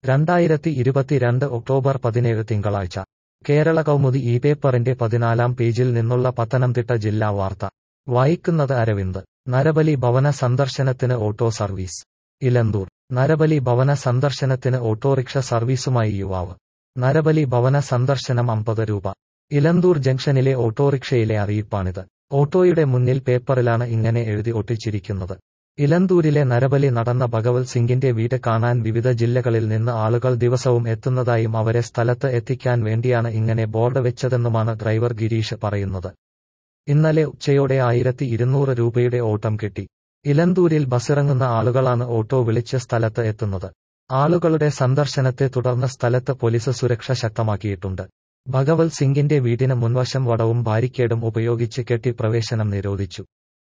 2022 October 17 തിങ്കളാഴ്ച കേരള കൗമുദി ഈ പേപ്പറിന്റെ 14-ാം പേജിൽ നിന്നുള്ള പത്തനംതിട്ട ജില്ലാ വാർത്ത വായിക്കുന്നത് അരവിന്ദ്. നരബലി ഭവന സന്ദർശനത്തിന് ഓട്ടോ സർവീസ്. ഇലന്തൂർ. നരബലി ഭവന സന്ദർശനത്തിന് ഓട്ടോറിക്ഷ സർവീസുമായി യുവാവ്. നരബലി ഭവന സന്ദർശനം 50 രൂപ. ഇലന്തൂർ ജംഗ്ഷനിലെ ഓട്ടോറിക്ഷയിലെ അറിയിപ്പാണിത്. ഓട്ടോയുടെ മുന്നിൽ പേപ്പറിലാണ് ഇങ്ങനെ എഴുതി ഒട്ടിച്ചിരിക്കുന്നത്. ഇലന്തൂരിലെ നരബലി നടന്ന ഭഗവത് സിംഗിന്റെ വീട് കാണാൻ വിവിധ ജില്ലകളിൽ നിന്ന് ആളുകൾ ദിവസവും എത്തുന്നതായും അവരെ സ്ഥലത്ത് എത്തിക്കാൻ വേണ്ടിയാണ് ഇങ്ങനെ ബോർഡ് വെച്ചതെന്നുമാണ് ഡ്രൈവർ ഗിരീഷ് പറയുന്നത്. ഇന്നലെ ഉച്ചയോടെ 1200 രൂപയുടെ ഓട്ടം കിട്ടി. ഇലന്തൂരിൽ ബസ്സിറങ്ങുന്ന ആളുകളാണ് ഓട്ടോ വിളിച്ച് സ്ഥലത്ത് എത്തുന്നത്. ആളുകളുടെ സന്ദർശനത്തെ തുടർന്ന് സ്ഥലത്ത് പോലീസ് സുരക്ഷ ശക്തമാക്കിയിട്ടുണ്ട്. ഭഗവത് സിംഗിന്റെ വീടിന് മുൻവശം വടവും ബാരിക്കേഡും ഉപയോഗിച്ച് കെട്ടി പ്രവേശനം നിരോധിച്ചു.